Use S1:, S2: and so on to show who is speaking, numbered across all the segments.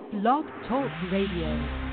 S1: Blog Talk Radio.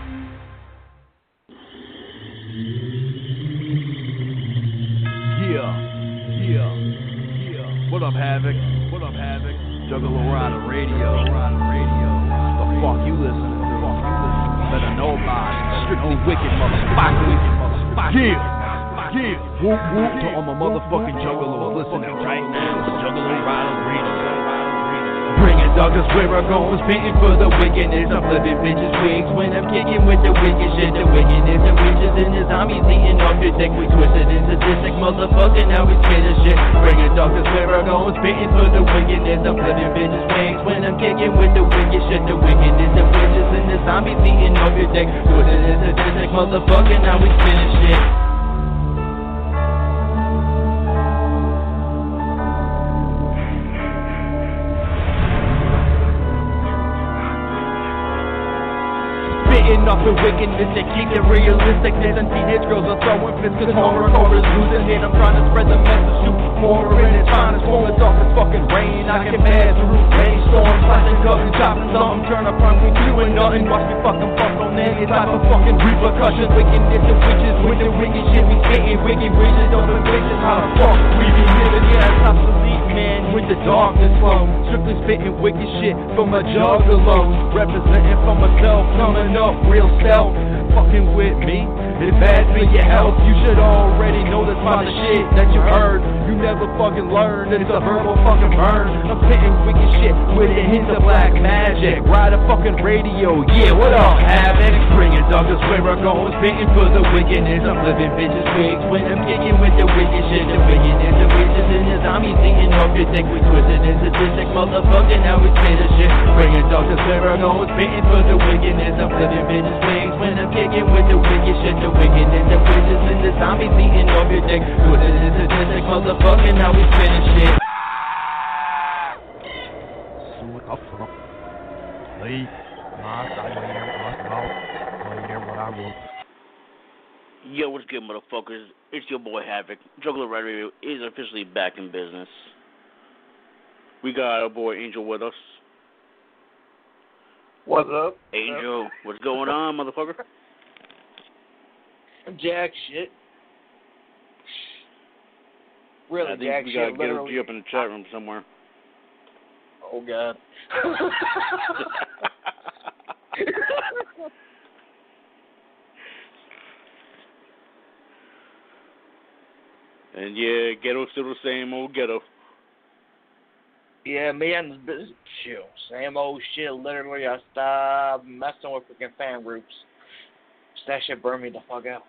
S2: What up, Havoc? Juggalo Rider Radio. The fuck you listening to? Better know about it. Strictly wicked, motherfucker. Yeah. Whoop whoop to all my motherfucking juggalos listening right now. It's Juggalo Rider Radio. Bringing doggers where I go, spitting for the wickedness. I'm flipping bitches' wigs when I'm kicking with the wicked shit. The wickedness of witches and the zombies eating off your dick. We twisted into sadistic motherfucker, now we spit a shit. Bringing doggers where I go, spitting for the wickedness. I'm flipping bitches' wigs when I'm kicking with the wicked shit. The wickedness of witches and the zombies eating off your dick. Twisted into sadistic motherfucker, now we spit a shit. Spitting off the wickedness and keep it realistic. And teenage girls are throwing fists cause horrorcore is losing it. I'm trying to spread the message to more and it's fine. It's falling off this fucking rain. I can pass through rainstorms, slashing cups and chopping something. Turn up front, we doing nothing. Watch me fucking fuck on any type of fucking repercussions. Wickedness and witches with the wicked shit. We spitting wicked bridges over bitches. How the fuck we be living? Yeah, it's obsolete, man, with the darkness flow. Strictly spitting wicked shit from a juggalo. Representing for myself, coming up real stealth. Fucking with me, it's bad for your health. You should already know this by the shit that you heard. You never fucking learned, it's a verbal fucking burn. I'm spitting wicked shit with a hint of black magic. Ride a fucking radio, yeah, what up, Havoc? Bringing doggers where I go, spitting for the wickedness. I'm flipping bitches' wigs when I'm kicking with the wicked shit. The wickedness of witches and the zombies eating off your dick. We twisted and sadistic motherfucker, now we spit a shit. Bringing doggers where I go, spitting for the wickedness. I'm flipping bitches' wigs when I'm kicking with the wicked shit. The wickedness of witches and the zombies eating off your dick. Twisted and sadistic motherfucker, now we spit a shit.
S3: Yo, what's good, motherfuckers? It's your boy Havoc. Juggalo Rider Radio is officially back in business. We got our boy Angel with us.
S4: What's up?
S3: Angel, what's going on, motherfucker?
S4: Jack shit. Really,
S3: I think
S4: jack
S3: we
S4: shit.
S3: gotta get you up in the chat room somewhere.
S4: Oh, God.
S3: And yeah, ghetto's still the same old ghetto.
S4: Yeah, me and this shit, same old shit. Literally, I stopped messing with freaking fan groups. That shit burned me the fuck out.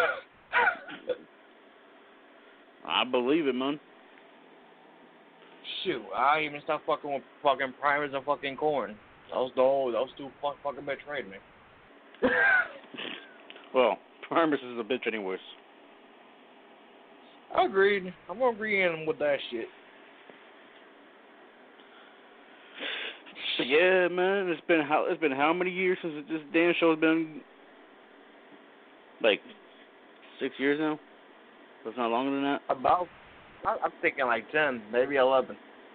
S3: I believe it, man.
S4: Shoot, I even stopped fucking with fucking primers and fucking corn. Those two fucking betrayed me.
S3: Well, Primus is a bitch anyways.
S4: Agreed. I'm agreeing with that shit.
S3: Yeah, man, it's been how many years since this damn show's been? Like 6 years now. That's not longer than that.
S4: I'm thinking like 10, maybe 11.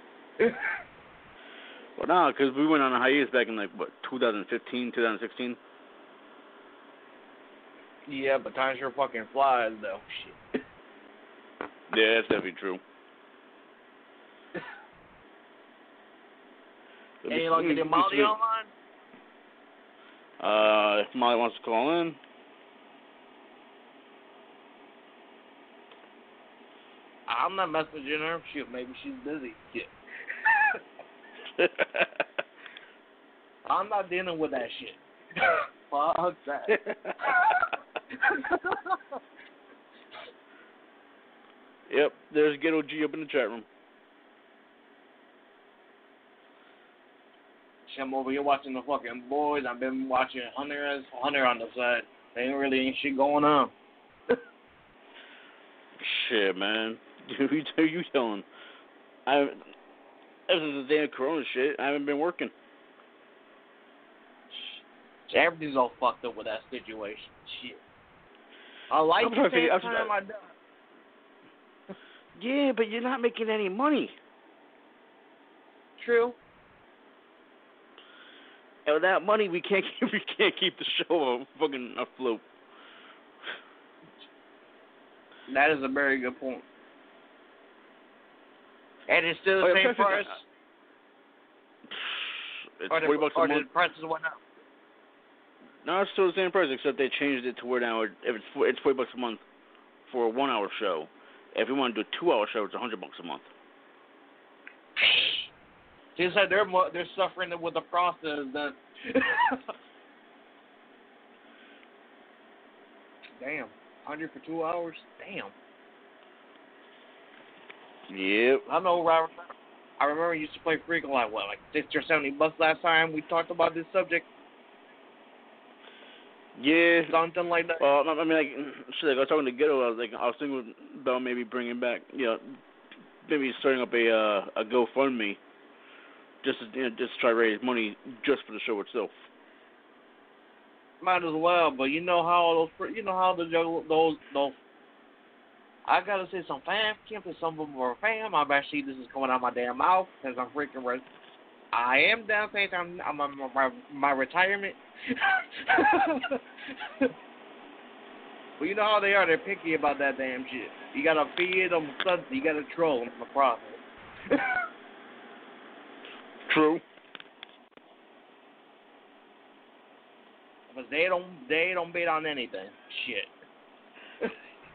S3: Well, no, because we went on a hiatus back in 2015, 2016.
S4: Yeah, but time sure fucking flies though. Shit.
S3: Yeah, that's definitely true.
S4: Any luck getting Molly online?
S3: If Molly wants to call in.
S4: I'm not messaging her. Shoot, maybe she's busy. Shit. I'm not dealing with that shit. Fuck that.
S3: Yep, there's Ghetto G up in the chat room.
S4: I'm over here watching the fucking boys. I've been watching Hunter on the side. Ain't shit going on.
S3: Shit, man. Who you telling? Ever since the damn Corona shit, I haven't been working.
S4: Everything's all fucked up with that situation. Shit. I like the same time I done.
S3: Yeah, but you're not making any money.
S4: True.
S3: And with that money, we can't keep the show fucking afloat.
S4: That is a very good point. And it's still the same price?
S3: It's $40 a month.
S4: Or the prices went up?
S3: No, it's still the same price, except they changed it to where now it's $40 a month for a 1 hour show. If you want to do a 2 hour show, it's $100 a month.
S4: Seems like they're suffering with the process then. Damn, 100 for 2 hours. Damn.
S3: Yep.
S4: I know. I remember you used to play Freak like what, like $60 or $70 last time we talked about this subject.
S3: Yeah.
S4: Something like that.
S3: Well, I mean, like, shit. Like I was talking to Ghetto. I was thinking about maybe bringing back, maybe starting up a GoFundMe, just to try to raise money just for the show itself.
S4: Might as well, but you know how those I gotta say some fam, can't say some of them are fam. I'm actually, this is coming out of my damn mouth because I'm freaking I am down paying I'm on my retirement. Well, you know how they are. They're picky about that damn shit. You gotta feed them something. You gotta troll them in the process.
S3: True.
S4: Because they don't bid on anything. Shit.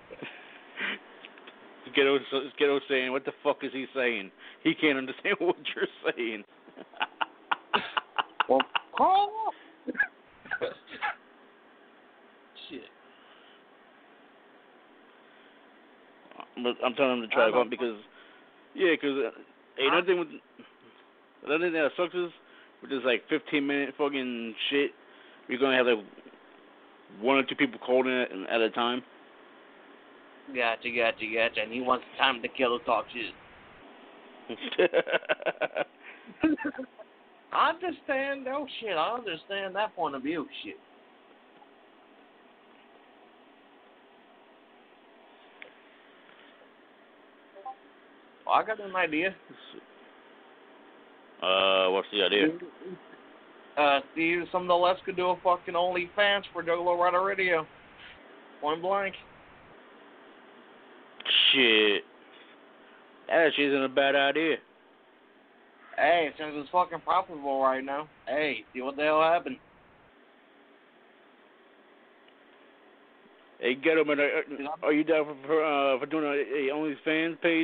S3: Ghetto saying, what the fuck is he saying? He can't understand what you're saying.
S4: Well, call up. Shit.
S3: But I'm telling him to try to go because another thing that sucks is with this like 15-minute fucking shit, you're gonna have like 1 or 2 people calling it at a time.
S4: Gotcha. And he wants time to kill to talk shit. I understand. Oh shit, I understand that point of view. Shit. Oh, I got an idea.
S3: What's the idea?
S4: Steve, some of the left could do a fucking OnlyFans for Juggalo Rider Radio. Point blank.
S3: Shit. That actually isn't a bad idea.
S4: Hey, since it's fucking profitable right now, hey, see what the hell happened.
S3: Hey, Ghetto Man, are you down for doing a OnlyFans page?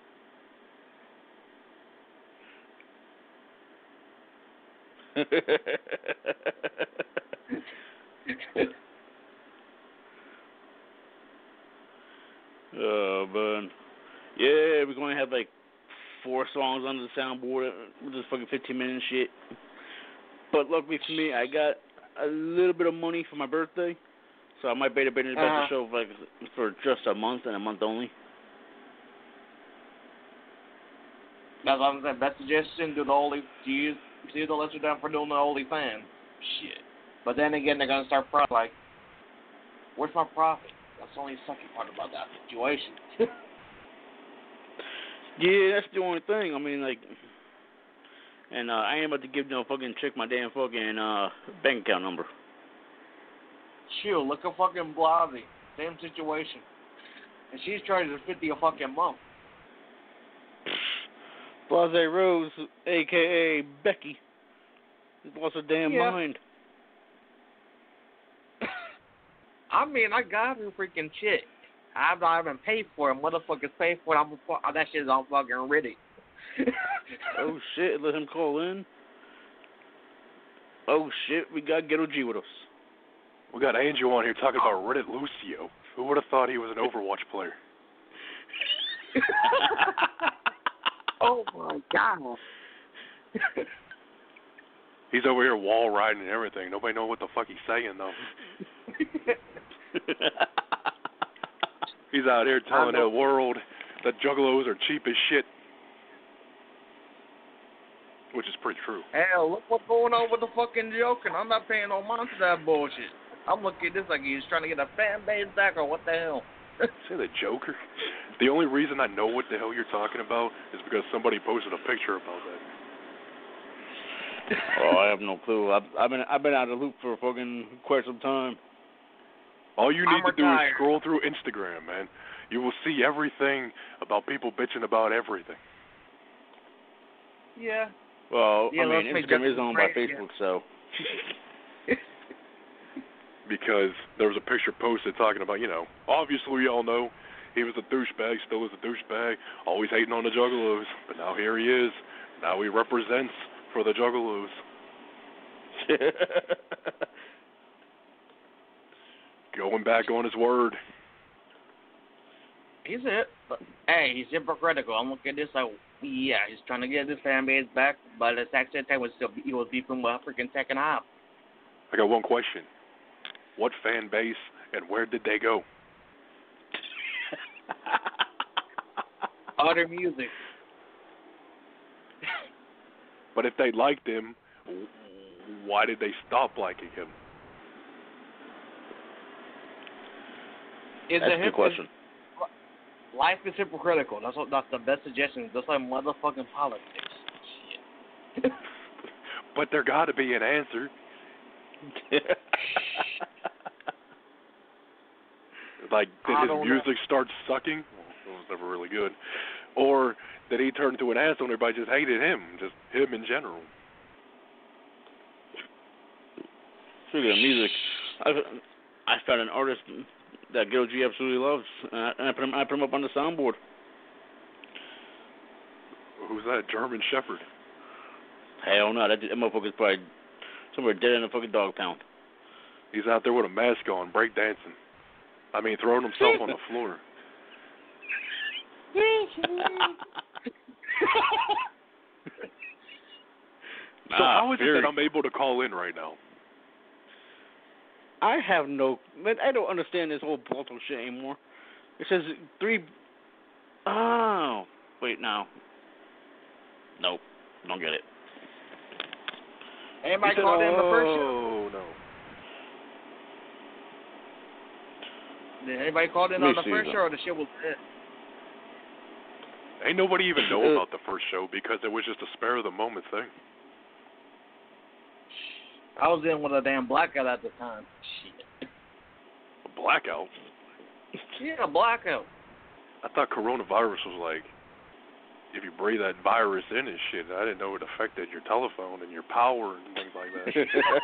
S3: Oh, man. Yeah, we're going to have like 4 songs on the soundboard with this fucking 15-minute shit. But luckily for me, I got a little bit of money for my birthday, so I might be able to bring back the show for just a month and a month only.
S4: That's what I'm saying. Best suggestion, do you see the let you down for doing the OnlyFans? Shit. But then again, they're gonna start like, where's my profit? That's the only sucky part about that situation.
S3: Yeah, that's the only thing. I mean, like, and I ain't about to give no fucking chick my damn fucking bank account number.
S4: Shoot, look at fucking Blasey. Same situation. And she's charging $50 a fucking month.
S3: Blase Rose, a.k.a. Becky, lost her damn mind.
S4: I mean, I got her freaking shit. I've not even paid for it. Motherfuckers pay for it. That shit's on fucking Reddit.
S3: Oh, shit. Let him call in. Oh, shit. We got Ghetto G with us.
S5: We got Angel on here talking about Reddit Lucio. Who would have thought he was an Overwatch player?
S4: Oh, my God.
S5: He's over here wall riding and everything. Nobody knows what the fuck he's saying, though. He's out here telling the world that juggalos are cheap as shit. Which is pretty true.
S4: Hell, look what's going on with the fucking joking. I'm not paying no mind to that bullshit. I'm looking at this like he's trying to get a fan base back or what the hell.
S5: Say the Joker? The only reason I know what the hell you're talking about is because somebody posted a picture about that.
S3: Oh, I have no clue. I've been out of the loop for fucking quite some time.
S5: All you need
S4: I'm
S5: to do is
S4: retired.
S5: scroll through Instagram, man. You will see everything about people bitching about everything.
S4: Yeah.
S3: Well,
S4: Yeah,
S3: I mean,
S4: let's make
S3: Instagram is
S4: Justin
S3: owned by
S4: Frank,
S3: Facebook, so.
S5: Because there was a picture posted talking about, obviously we all know he was a douchebag, still is a douchebag, always hating on the Juggalos, but now here he is. Now he represents for the Juggalos. Going back on his word.
S4: He's it. Hey, he's hypocritical. I'm looking at this like, yeah, he's trying to get his fan base back, but at the same time, he was beefing with freaking Tekken Hop.
S5: I got one question. What fan base and where did they go?
S4: Other music.
S5: But if they liked him, why did they stop liking him?
S4: Is
S3: That's
S4: it
S3: a good question.
S4: Life is hypocritical. That's the best suggestion. Just like motherfucking politics. Shit.
S5: But there got to be an answer. Like, did his music start sucking? Well, it was never really good. Or did he turn into an asshole and everybody just hated him? Just him in general.
S3: Speaking of music, I found an artist that Gil G absolutely loves, and I put him up on the soundboard.
S5: Who's that? German Shepherd?
S3: Hell no, that motherfucker's probably somewhere dead in a fucking dog pound.
S5: He's out there with a mask on, breakdancing. I mean, throwing himself on the floor. So how is it that I'm able to call in right now?
S3: I have no... I don't understand this whole Balto shit anymore. It says 3... Oh. Wait, no. Nope. Don't get it.
S4: Anybody called in the first show?
S5: Oh, no.
S4: Did anybody called in on the first show or the shit was dead?
S5: Ain't nobody even know about the first show because it was just a spare of the moment thing.
S4: I was in with a damn blackout at the time. Shit.
S5: A blackout?
S4: Yeah, a blackout.
S5: I thought coronavirus was like, if you breathe that virus in and shit, I didn't know it affected your telephone and your power and things like that.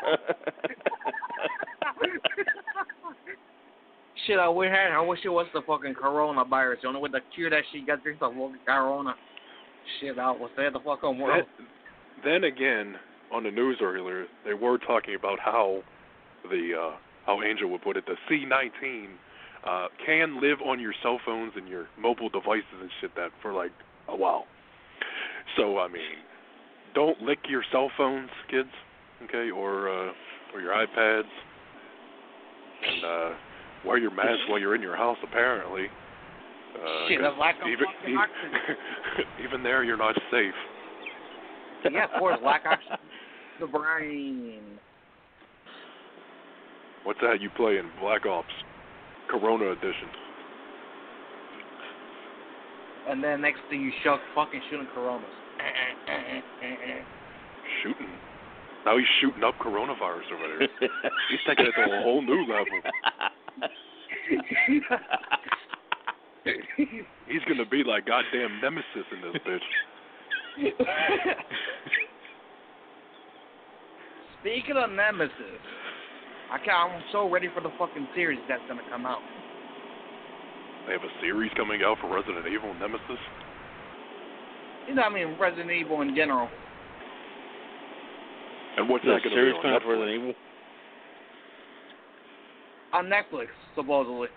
S4: Shit, I wish it was the fucking coronavirus. The only way to cure that shit, you got to drink the fucking corona. Shit, I was there the fucking world.
S5: Then again, on the news earlier, they were talking about how how Angel would put it, the C-19 can live on your cell phones and your mobile devices and shit that for like a while. So I mean, don't lick your cell phones, kids, okay, or your iPads, and wear your mask while you're in your house. Apparently,
S4: shit, that's like a fucking oxygen.
S5: Even there, you're not safe.
S4: Yeah, of course, lack oxygen. The brain.
S5: What's that you play in Black Ops? Corona Edition.
S4: And then next thing you fucking shooting coronas.
S5: Shooting? Now he's shooting up coronavirus over there. He's taking it to a whole new level. He's going to be like goddamn Nemesis in this bitch.
S4: Speaking of Nemesis, I'm so ready for the fucking series that's going to come out.
S5: They have a series coming out for Resident Evil Nemesis?
S4: You know, I mean, Resident Evil in general.
S5: And what's that going to be on
S3: coming out for
S5: Netflix?
S3: Resident Evil?
S4: On Netflix, supposedly.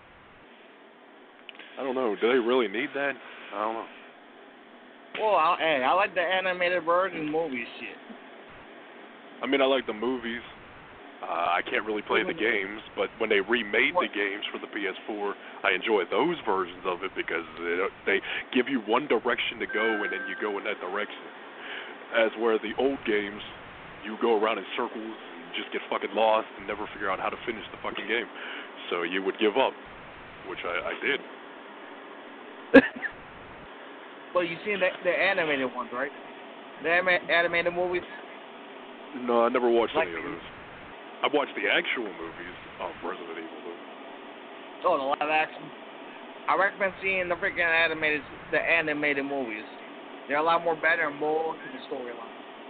S5: I don't know. Do they really need that? I don't know.
S4: Well, I like the animated version movie shit.
S5: I mean, I like the movies. I can't really play the games, but when they remade the games for the PS4, I enjoy those versions of it because they give you one direction to go and then you go in that direction. As where the old games, you go around in circles and just get fucking lost and never figure out how to finish the fucking game. So you would give up, which I did.
S4: Well, you seen the animated ones, right? The animated movies?
S5: No, I never watched
S4: Like-
S5: any of those. I watched the actual movies of Resident Evil, though.
S4: Oh, the live action. I recommend seeing the freaking animated movies. They're a lot more better and more to the storyline.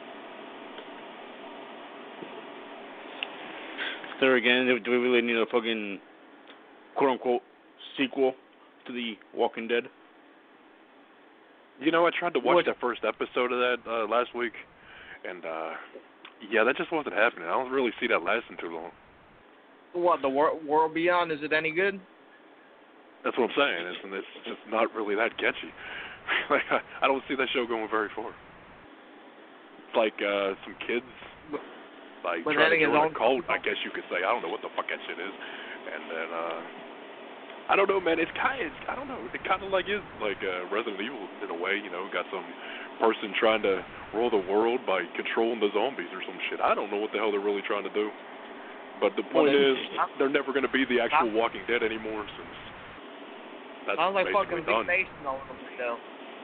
S3: There again, do we really need a fucking quote-unquote sequel to The Walking Dead?
S5: You know, I tried to watch that first episode of that last week, and yeah, that just wasn't happening. I don't really see that lasting too long.
S4: What, the World Beyond, is it any good?
S5: That's what I'm saying. It's just not really that catchy. Like I don't see that show going very far. It's like some kids like trying to join a cult, I guess you could say. I don't know what the fuck that shit is. And then I don't know, man. It's kind of, I don't know. It kind of like is like Resident Evil in a way. You know, got some person trying to rule the world by controlling the zombies or some shit. I don't know what the hell they're really trying to do. But the point is, they're never going to be the actual Walking Dead anymore since that's
S4: sounds like
S5: basically
S4: fucking
S5: done.
S4: Big Nation over the show.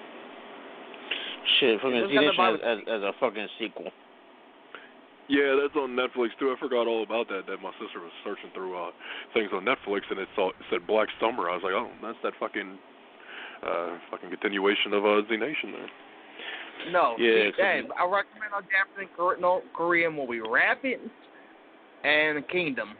S3: Shit, fucking Z-Nation as a fucking sequel.
S5: Yeah, that's on Netflix too. I forgot all about that. That my sister was searching through things on Netflix, and it said Black Summer. I was like, oh, that's that fucking continuation of Z-Nation there.
S4: No,
S3: yeah.
S4: Hey, I recommend a Japanese Korean movie, Rapid and Kingdom.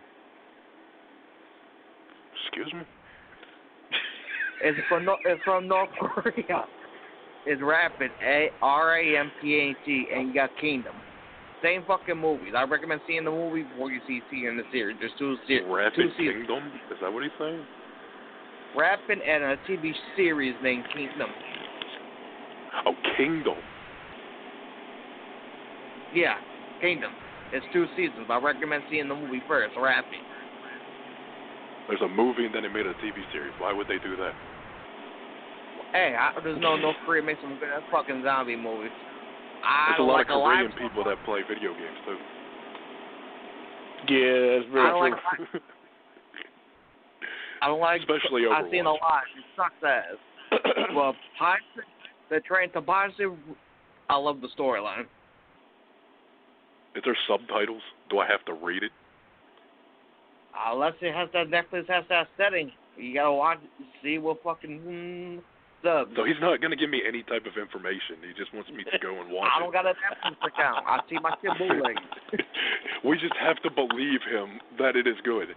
S5: Excuse me?
S4: It's from North Korea. It's Rapid, Rampant, and you got Kingdom. Same fucking movies. I recommend seeing the movie before you see the series. There's two
S5: Rapid
S4: seasons.
S5: Kingdom? Is that what he's saying?
S4: Rapid and a TV series named Kingdom.
S5: Oh, Kingdom.
S4: Yeah, Kingdom. It's 2 seasons. I recommend seeing the movie first, Rapid.
S5: There's a movie and then they made a TV series. Why would they do that?
S4: Hey, there's no North Korea makes some good fucking zombie movies.
S5: There's a lot of Korean people that play video games too.
S3: Yeah, that's very true.
S4: I don't like.
S5: Especially Overwatch.
S4: I've seen a lot. It sucks ass. Well, the Train to Busan, I love the storyline.
S5: Is there subtitles? Do I have to read it?
S4: Unless it has that Netflix has that setting, you gotta watch, see what fucking subs.
S5: So he's not gonna give me any type of information. He just wants me to go and watch it.
S4: I don't got a Netflix account. I see my shit bootleg.
S5: We just have to believe him that it is good.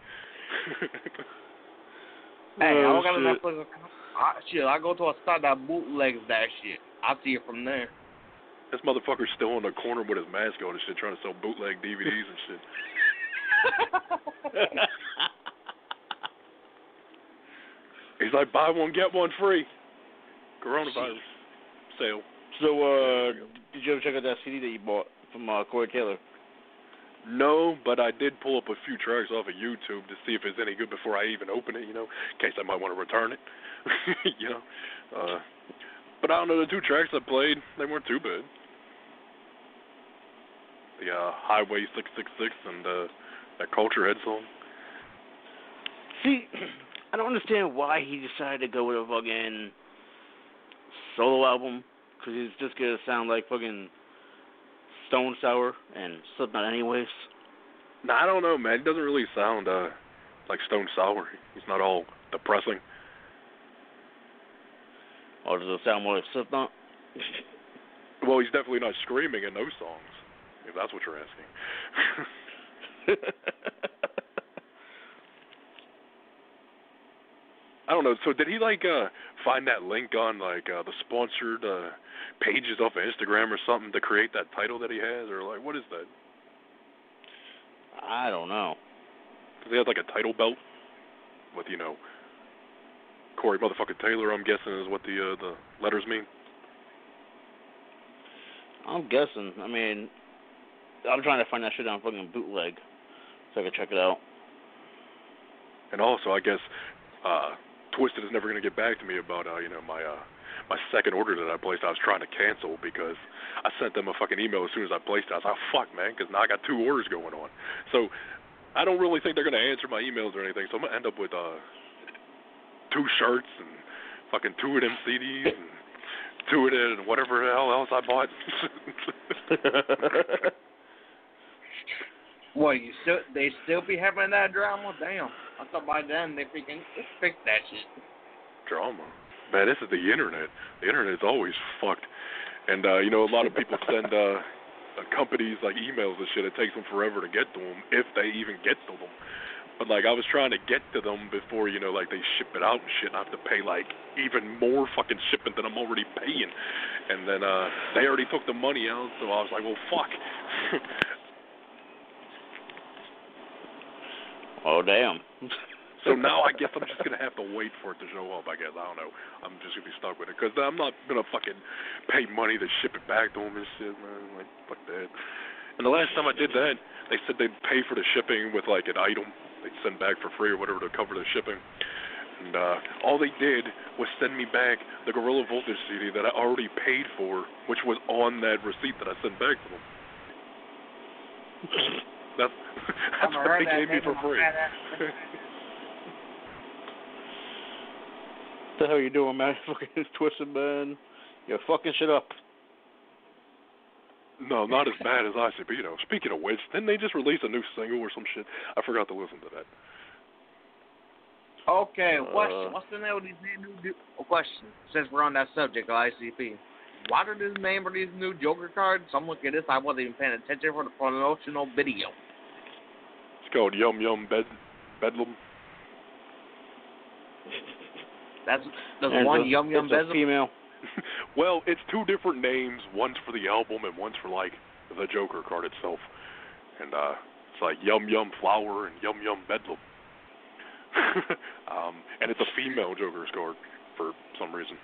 S4: Hey, I don't got a Netflix account. I go to a site that bootlegs that shit. I see it from there.
S5: This motherfucker's still in the corner with his mask on and shit, trying to sell bootleg DVDs and shit. He's like, buy one, get one free. Coronavirus sale.
S3: So, did you ever check out that CD that you bought from Corey Taylor?
S5: No, but I did pull up a few tracks off of YouTube to see if it's any good before I even open it, you know, in case I might want to return it, you know. But I don't know, the 2 tracks I played, they weren't too bad. The Highway 666 and that Culture Head song.
S3: See, I don't understand why he decided to go with a fucking solo album, because he's just going to sound like fucking Stone Sour and Slipknot anyways.
S5: Nah, I don't know, man. He doesn't really sound like Stone Sour. He's not all depressing.
S3: Or does it sound more like Slipknot?
S5: Well, he's definitely not screaming in those songs, if that's what you're asking. I don't know. So did he find that link on the sponsored pages off of Instagram or something to create that title that he has, or what is that?
S3: I don't know.
S5: Because he has a title belt with Corey motherfucking Taylor. I'm guessing is what the letters mean.
S3: I'm guessing. I mean, I'm trying to find that shit on fucking Bootleg so I can check it out.
S5: And also, I guess Twisted is never going to get back to me about my second order that I placed. I was trying to cancel because I sent them a fucking email as soon as I placed it. I was like, oh, fuck, man, because now I got 2 orders going on. So I don't really think they're going to answer my emails or anything. So I'm going to end up with 2 shirts and fucking 2 of them CDs and 2 of it and whatever the hell else I bought.
S4: What, they still be having that drama? Damn. I thought by then they freaking fixed that shit.
S5: Drama? Man, this is the internet. The internet is always fucked. And, a lot of people send companies, like, emails and shit. It takes them forever to get to them, if they even get to them. But, like, I was trying to get to them before, they ship it out and shit, and I have to pay, like, even more fucking shipment than I'm already paying. And then they already took the money out, so I was like, well, fuck.
S3: Oh, damn.
S5: So now I guess I'm just going to have to wait for it to show up, I guess. I don't know. I'm just going to be stuck with it, because I'm not going to fucking pay money to ship it back to them and shit, man. Like, fuck that. And the last time I did that, they said they'd pay for the shipping with, like, an item they'd send back for free or whatever to cover the shipping. And all they did was send me back the Gorilla Voltage CD that I already paid for, which was on that receipt that I sent back to them. That's what they gave me for free.
S3: What the hell you doing, man? Fucking twisted, man. You're fucking shit up.
S5: No, not as bad as ICP, though. Speaking of which, didn't they just release a new single or some shit? I forgot to listen to that.
S4: Okay, what's the name of these new question? Since we're on that subject of ICP, what are the name of these new Joker cards? I'm looking at this. I wasn't even paying attention for the promotional video.
S5: It's called Yum Yum Bedlam.
S4: There's one Yum Yum Bedlam.
S3: Female.
S5: Well, it's two different names. One's for the album and one's for, like, the Joker card itself. And it's like Yum Yum Flower and Yum Yum Bedlam. And it's a female Joker's card for some reason.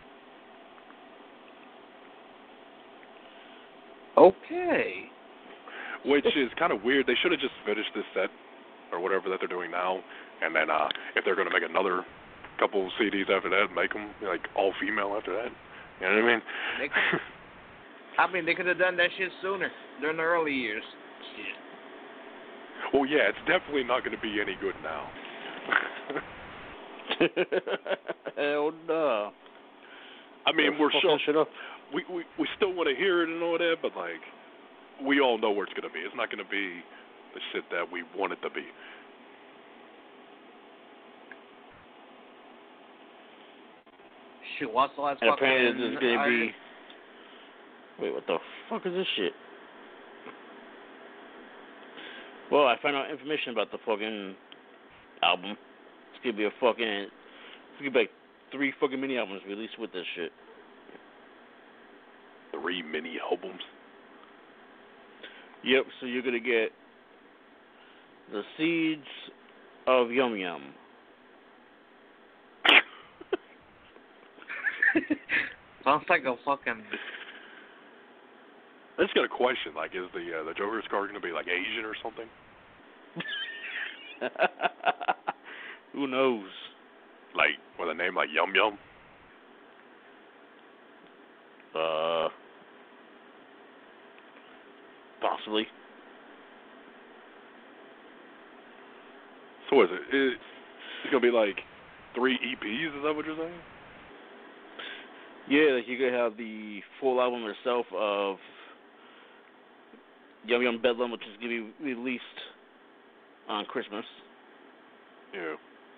S4: Okay.
S5: Which is kind of weird. They should have just finished this set or whatever that they're doing now. And then if they're going to make another couple CDs after that, make them, like, all female after that. You know what I mean?
S4: They could have done that shit sooner, during the early years. Shit.
S5: Well, yeah, it's definitely not going to be any good now.
S3: Hell no.
S5: I mean, we're sure
S3: shit up.
S5: We still want to hear it and all that, but, like, we all know where it's going to be. It's not going to be the shit that we want it to be.
S4: Shit, what's the last
S3: and
S4: fucking...
S3: apparently this is going to be... Wait, what the fuck is this shit? Well, I found out information about the fucking album. It's going to be a fucking... It's going to be like 3 fucking mini albums released with this shit.
S5: 3 mini albums?
S3: Yep, so you're going to get the Seeds of Yum Yum.
S4: Sounds like a fucking...
S5: I just got a question. Like, is the Joker's card going to be, like, Asian or something?
S3: Who knows?
S5: Like, with a name like Yum Yum?
S3: Possibly.
S5: So what is it? It's going to be, like, 3 EPs? Is that what you're saying?
S3: Yeah, like you're going to have the full album itself of Yum Yum Bedlam, which is going to be released on Christmas.
S5: Yeah.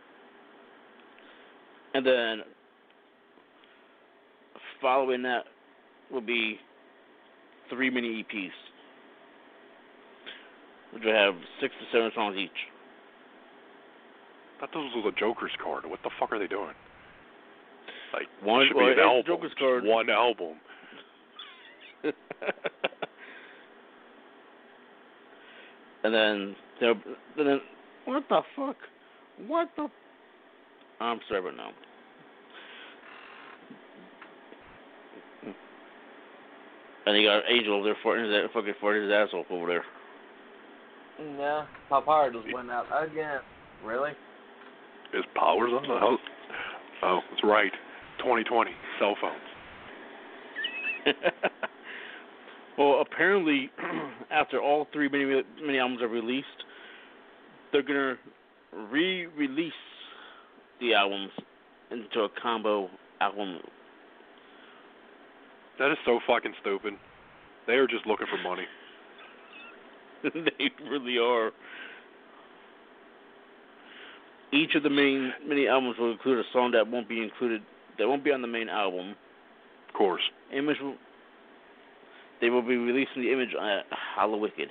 S3: And then following that will be 3 mini EPs, which will have 6 to 7 songs each.
S5: I thought this was a Joker's card. What the fuck are they doing? Like,
S3: one
S5: should be an album.
S3: Joker's card.
S5: One album.
S3: And then what the fuck? What the? I'm sorry, but no. And you got Angel over there farting his ass off over there.
S4: Yeah, my power just went out again. Really?
S5: His power's on the house. Oh, that's right. 2020 cell phones.
S3: Well, apparently, after all 3 mini albums are released, they're gonna re-release the albums into a combo album.
S5: That is so fucking stupid. They are just looking for money.
S3: They really are. Each of the mini albums will include a song that won't be on the main album.
S5: Of course.
S3: They will be releasing the image at Hallowicked.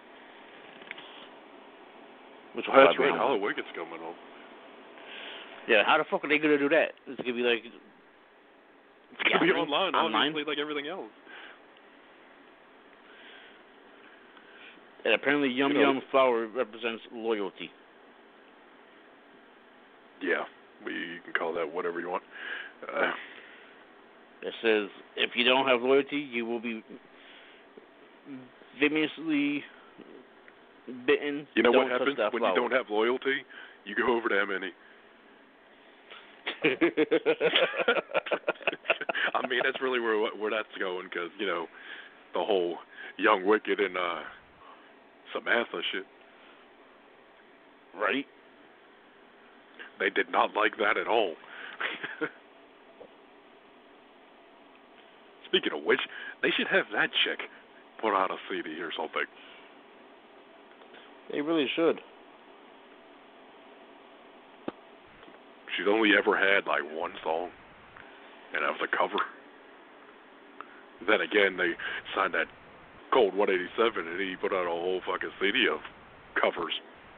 S5: That's right, Hallowicked's coming on.
S3: Yeah, how the fuck are they going to do that? It's going to be like...
S5: It's going to be online, obviously, like everything else.
S3: And apparently Yum Yum Flower represents loyalty.
S5: Yeah, you can call that whatever you want.
S3: It says, if you don't have loyalty, you will be viciously bitten.
S5: You know what
S3: Don't
S5: happens when you don't have loyalty? You go over to M&E. I mean, that's really where that's going, because, you know, the whole Young Wicked and Samantha shit.
S3: Right?
S5: They did not like that at all. Speaking of which, they should have that chick put out a CD or something.
S3: They really should.
S5: She's only ever had like one song, and that was a cover. Then again, they signed that Cold 187, and he put out a whole fucking CD of covers.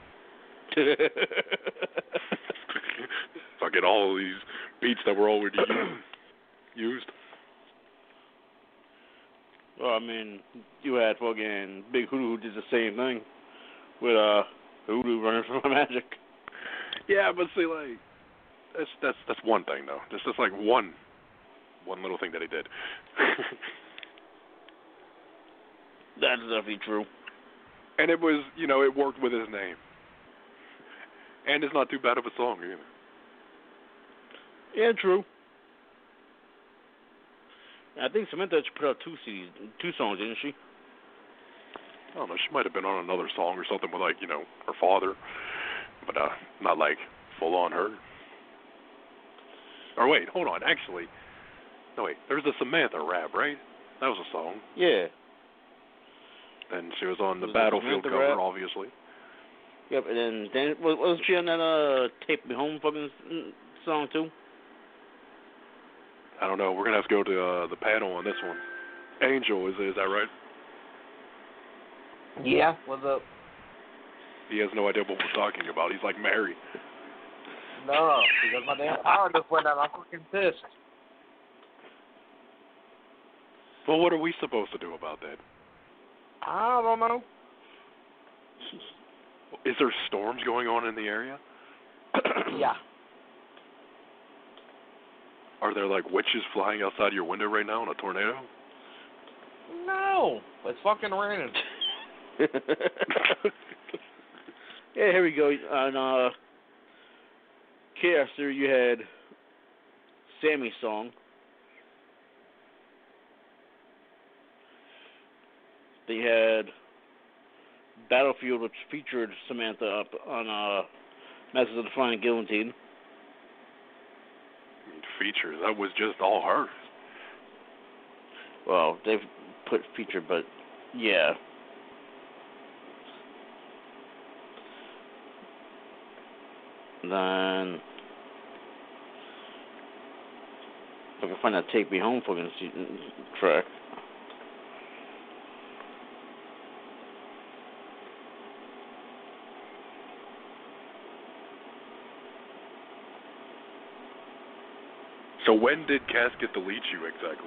S5: Fucking all of these beats that were already used.
S3: Well, I mean, you had fucking Big Hoodoo who did the same thing with Hoodoo Running for My Magic.
S5: Yeah, but see, like, that's one thing though. That's just like one little thing that he did.
S3: That's definitely true.
S5: And it was, you know, it worked with his name. And it's not too bad of a song either.
S3: Yeah, true. I think Samantha put out two songs, didn't she?
S5: I don't know. She might have been on another song or something with, like, you know, her father, but not like full on her. Or wait, hold on. Actually, no wait. There was a Samantha rap, right? That was a song.
S3: Yeah.
S5: And she was on the Battlefield cover, rap. Obviously.
S3: Yep, and then wasn't she on that Take Me Home fucking song too?
S5: I don't know. We're gonna have to go to the panel on this one. Angel, is that right?
S4: Yeah. What's up?
S5: He has no idea what we're talking about. He's like Mary.
S4: No, because my damn power just went out. I'm fucking pissed.
S5: Well, what are we supposed to do about that?
S4: I don't know.
S5: Is there storms going on in the area?
S4: Yeah.
S5: Are there, like, witches flying outside your window right now in a tornado?
S4: No. It's fucking raining.
S3: Yeah, here we go. On Chaos Theory, you had Sammy's song. They had Battlefield, which featured Samantha up on Masters of the Flying Guillotine.
S5: Features. That was just all her.
S3: Well, they've put featured, but yeah. Then if I can find that Take Me Home fucking track.
S5: So when did Casket delete you exactly?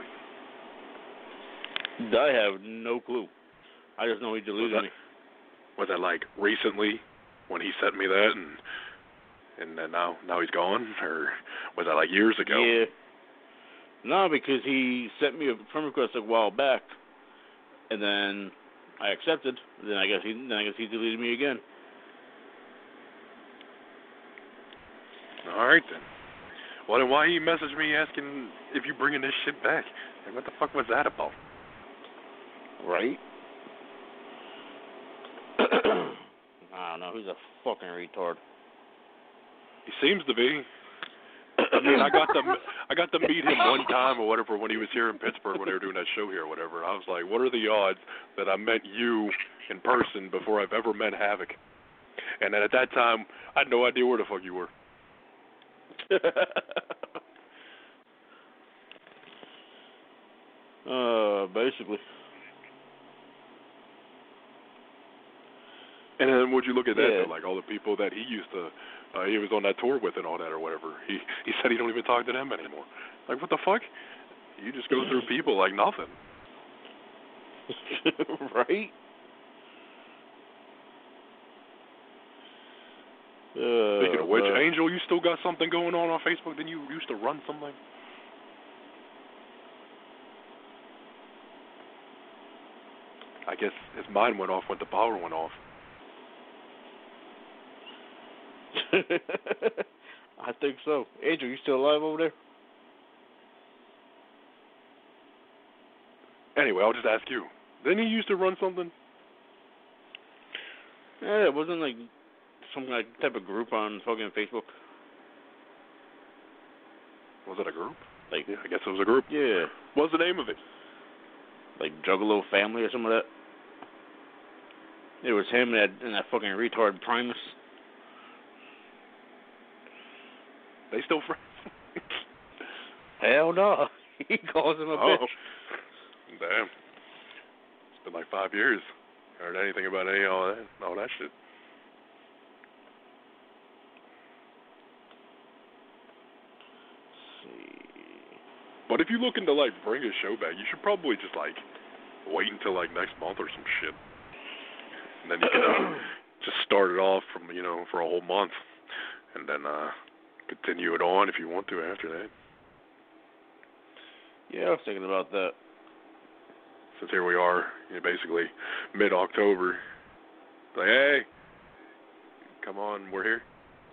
S3: I have no clue. I just know he deleted me.
S5: Was that like recently when he sent me that and then now he's gone? Or was that like years ago?
S3: Yeah. No, because he sent me a friend request a while back, and then I accepted. Then I guess he deleted me again.
S5: All right then. Well, then why he messaged me asking if you bringing this shit back? And what the fuck was that about?
S3: Right? I don't know. Who's a fucking retard?
S5: He seems to be. I mean, I got to meet him one time or whatever when he was here in Pittsburgh when they were doing that show here or whatever. And I was like, what are the odds that I met you in person before I've ever met Havoc? And then at that time, I had no idea where the fuck you were.
S3: Basically.
S5: And then would you look at that,
S3: Yeah.
S5: though, like all the people that he used to, he was on that tour with and all that or whatever. He said he don't even talk to them anymore. Like, what the fuck? You just go through people like nothing.
S3: Right?
S5: Speaking of which, Angel, you still got something going on Facebook? Didn't you used to run something? I guess his mind went off when the power went off.
S3: I think so. Angel, you still alive over there?
S5: Anyway, I'll just ask you. Didn't he used to run something?
S3: Yeah, it wasn't like some like type of group on fucking Facebook.
S5: Was it a group?
S3: Like,
S5: Yeah, I guess it was a group.
S3: yeah,
S5: What was the name of it?
S3: like Juggalo Family or something like that. It was him and that fucking retard Primus.
S5: They still friends?
S3: Hell no. He calls him a bitch.
S5: Damn. It's been like 5 years. Heard anything about any all that shit. But if you're looking to like bring a show back, you should probably just like wait until like next month or some shit, and then you can just start it off from for a whole month, and then continue it on if you want to after that.
S3: Yeah, I was thinking about that.
S5: Since here we are, basically mid-October, like hey, come on, we're here.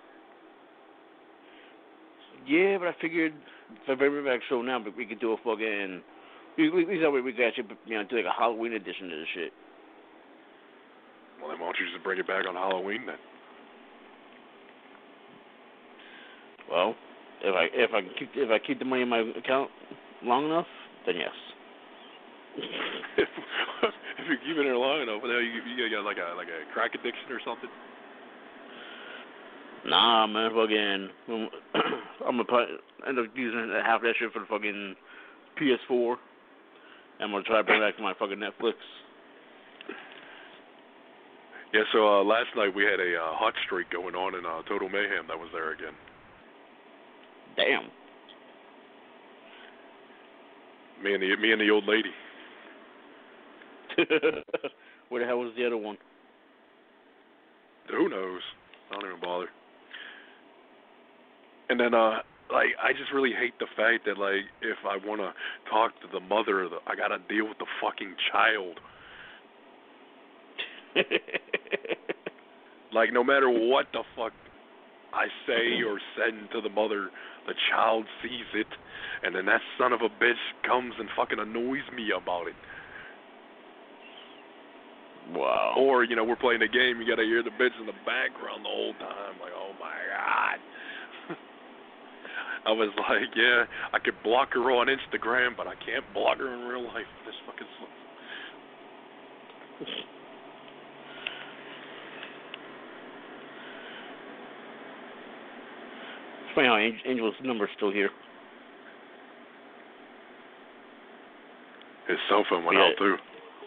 S3: Yeah, but I figured if I bring back show now, but we could do a fucking. At least that way we could actually do like a Halloween edition of this shit.
S5: Well, then why don't you just bring it back on Halloween then?
S3: Well, if I keep the money in my account long enough, then yes.
S5: If you're keeping it long enough, you got like a crack addiction or something.
S3: Nah, man, fucking. I'm gonna end up using half that shit for the fucking PS4. I'm gonna try to bring it back to my fucking Netflix.
S5: Yeah, so last night we had a hot streak going on in Total Mayhem that was there again.
S3: Damn.
S5: Me and the old lady.
S3: Where the hell was the other one?
S5: Who knows? I don't even bother. And then, I just really hate the fact that, like, if I want to talk to the mother, I got to deal with the fucking child. Like, no matter what the fuck I say or send to the mother, the child sees it, and then that son of a bitch comes and fucking annoys me about it.
S3: Wow.
S5: Or, we're playing a game, you got to hear the bitch in the background the whole time. Like, oh my God. I was like, yeah, I could block her on Instagram, but I can't block her in real life. This fucking sucks.
S3: It's funny how Angel's number's still here.
S5: His cell phone went out, too.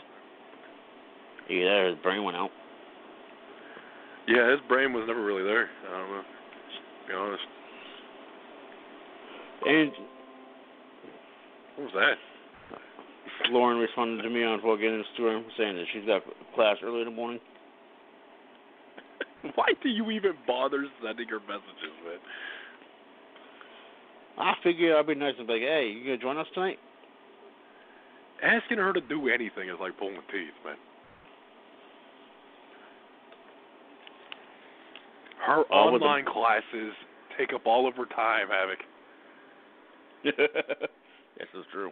S3: Yeah, his brain went out.
S5: Yeah, his brain was never really there. I don't know. To be honest.
S3: And
S5: what was that?
S3: Lauren responded to me on fucking Instagram saying that she's got class early in the morning.
S5: Why do you even bother sending her messages, man?
S3: I figure I'd be nice and be like, hey, you gonna join us tonight?
S5: Asking her to do anything is like pulling teeth, man. Her online classes take up all of her time, Havoc.
S3: This is true.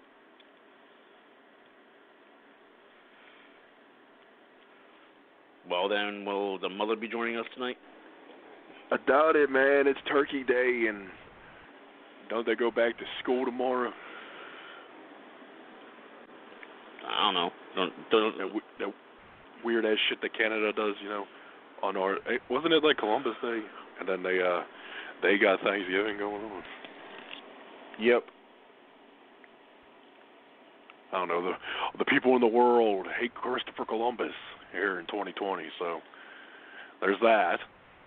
S3: Well, then, will the mother be joining us tonight?
S6: I doubt it, man. It's Turkey Day, and
S5: Don't they go back to school tomorrow?
S3: I don't know.
S5: That weird ass shit that Canada does, on our wasn't it like Columbus Day, and then they got Thanksgiving going on.
S3: Yep.
S5: I don't know, the people in the world hate Christopher Columbus here in 2020, so there's that.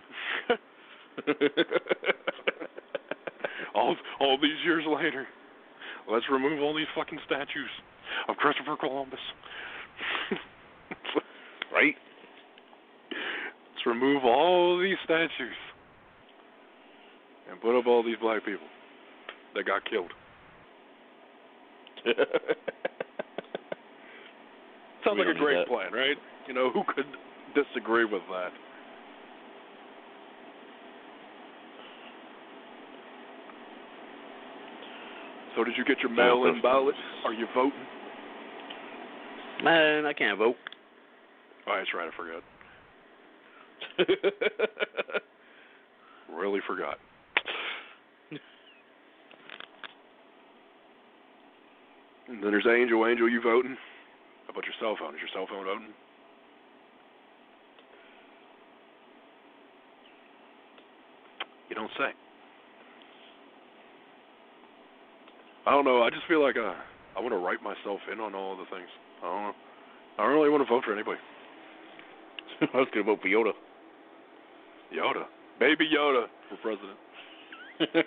S5: all these years later, let's remove all these fucking statues of Christopher Columbus.
S3: Right?
S5: Let's remove all these statues and put up all these black people that got killed. Sounds like a great plan, right? Who could disagree with that? So did you get your mail-in ballot? Are you voting?
S3: Man, I can't vote.
S5: Oh, that's right, I forgot. Really forgot. And then there's Angel. Angel, you voting? How about your cell phone? Is your cell phone voting? You don't say. I don't know. I just feel like I want to write myself in on all of the things. I don't know. I don't really want to vote for anybody.
S3: I was going to vote for Yoda.
S5: Yoda. Baby Yoda for president.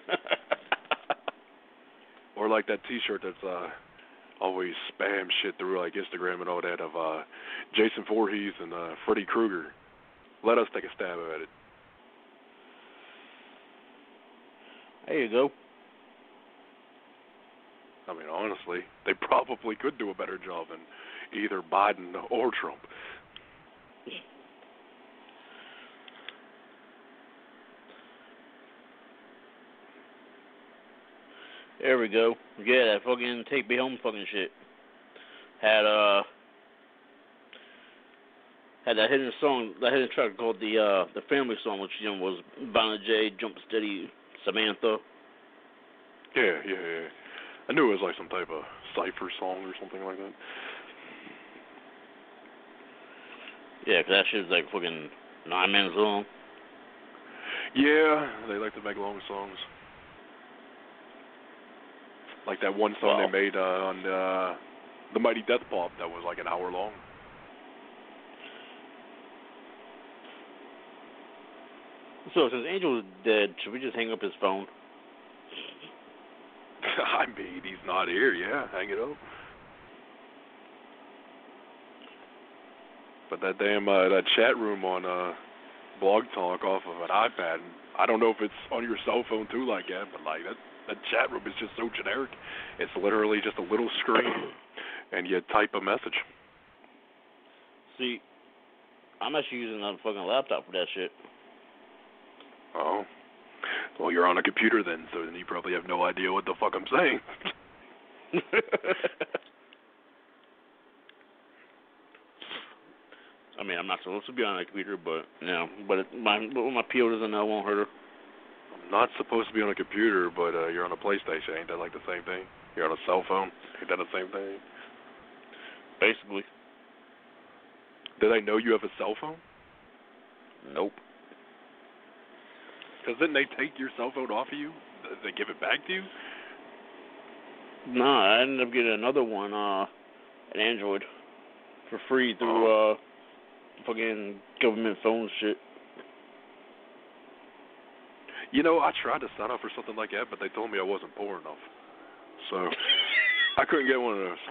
S5: Or like that T-shirt that's always spam shit through like Instagram and all that of Jason Voorhees and Freddy Krueger. Let us take a stab at it.
S3: There you go.
S5: I mean, honestly, they probably could do a better job than either Biden or Trump.
S3: There we go. Yeah, that fucking Take Me Home fucking shit. Had that hidden song, that hidden track called the Family Song, which was Bonnie J, Jump Steady, Samantha.
S5: Yeah. I knew it was like some type of cipher song or something like that.
S3: Yeah, 'cause that shit's like fucking 9 minutes long.
S5: Yeah, they like to make long songs. Like that one song they made on the Mighty Death Pop that was like an hour long.
S3: So since Angel is dead, should we just hang up his phone?
S5: I mean, he's not here. Yeah, hang it up. But that damn that chat room on Blog Talk off of an iPad, I don't know if it's on your cell phone too like that, but like that chat room is just so generic. It's literally just a little screen, and you type a message.
S3: See, I'm actually using a fucking laptop for that shit.
S5: Oh. Well, you're on a computer then, so then you probably have no idea what the fuck I'm saying.
S3: I mean, I'm not supposed to be on a computer, but what my PO doesn't know won't hurt her.
S5: I'm not supposed to be on a computer, but you're on a PlayStation. Ain't that like the same thing? You're on a cell phone. Ain't that the same thing?
S3: Basically.
S5: Did I know you have a cell phone?
S3: Nope.
S5: Because didn't they take your cell phone off of you? Did they give it back to you?
S3: No, I ended up getting another one, an Android, for free through fucking government phone shit.
S5: I tried to sign up for something like that, but they told me I wasn't poor enough. So I couldn't get one of those.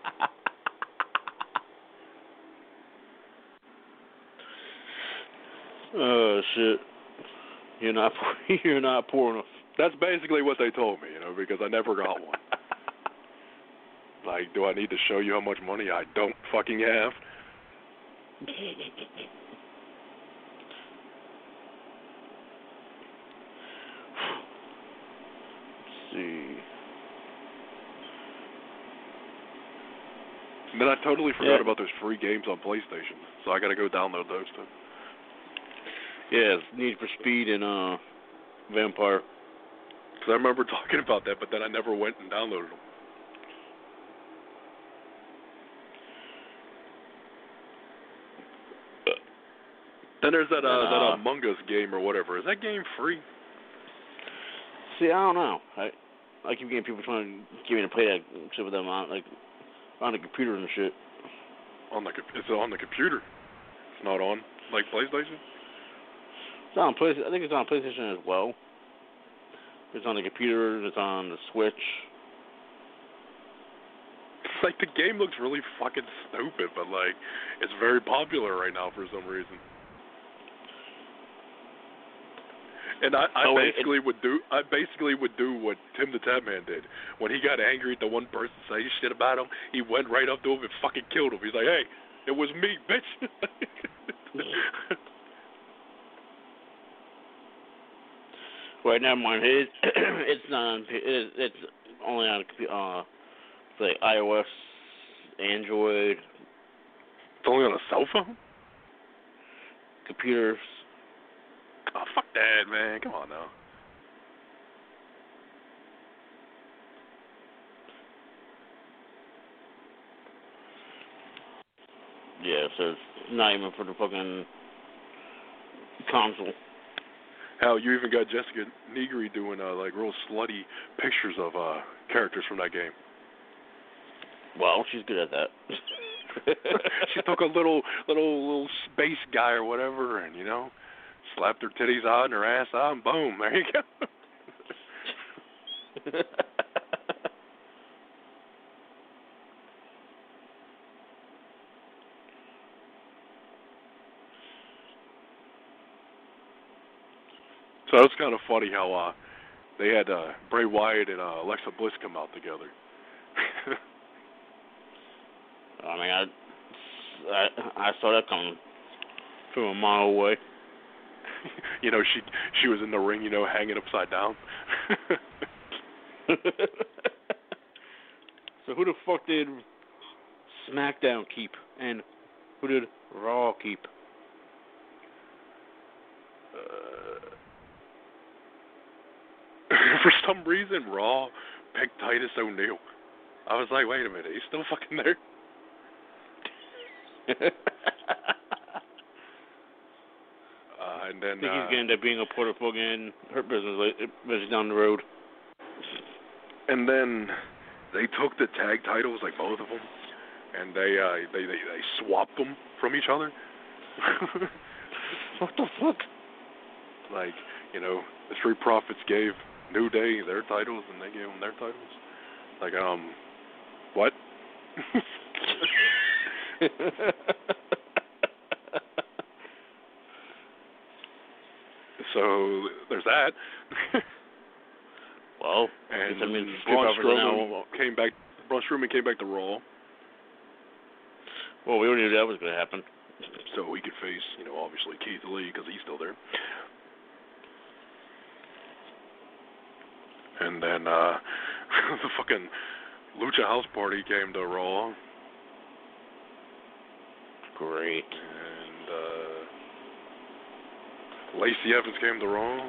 S3: Oh, shit. You're not poor enough.
S5: That's basically what they told me, because I never got one. Like, do I need to show you how much money I don't fucking have?
S3: Let's see.
S5: And then I totally forgot about those free games on PlayStation, so I gotta go download those too.
S3: Yeah, Need for Speed and Vampire.
S5: Because I remember talking about that, but then I never went and downloaded them. Then there's that Among Us game or whatever. Is that game free?
S3: See, I don't know. I keep getting people trying to get me to play that shit with them on the computer and shit.
S5: It's on the computer. It's not on like PlayStation.
S3: It's on PlayStation. I think it's on PlayStation as well. It's on the computer. It's on the Switch.
S5: Like the game looks really fucking stupid, but like it's very popular right now for some reason. And I basically would do what Tim the Tatman did. When he got angry at the one person saying shit about him, he went right up to him and fucking killed him. He's like, "Hey, it was me, bitch."
S3: Right now, mine it's not. It's only on like iOS, Android.
S5: It's only on a cell phone.
S3: Computers.
S5: Oh, fuck that, man. Come on now.
S3: Yeah, so it's not even for the fucking console.
S5: Hell, you even got Jessica Negri doing like real slutty pictures of characters from that game.
S3: Well, she's good at that.
S5: She took a little space guy or whatever, and slapped her titties out and her ass out, and boom, there you go. So it's kind of funny how they had Bray Wyatt and Alexa Bliss come out together.
S3: I mean, I saw that coming from a mile away.
S5: She was in the ring, hanging upside down.
S3: So who the fuck did SmackDown keep, and who did Raw keep?
S5: For some reason, Raw picked Titus O'Neil. I was like, wait a minute, he's still fucking there? And then
S3: I think he's going to end up being a part of fucking Hurt Business down the road.
S5: And then they took the tag titles, like both of them, and they swapped them from each other.
S3: What the fuck?
S5: Like, the Street Profits gave New Day their titles, and they gave them their titles. Like, what? So there's that.
S3: Well,
S5: and
S3: I mean,
S5: Braun Strowman came back. Braun Strowman came back to Raw.
S3: Well, we already knew that was going to happen.
S5: So he could face, obviously Keith Lee because he's still there. And then the fucking Lucha House Party came to Raw.
S3: Great.
S5: And Lacey Evans came to Raw.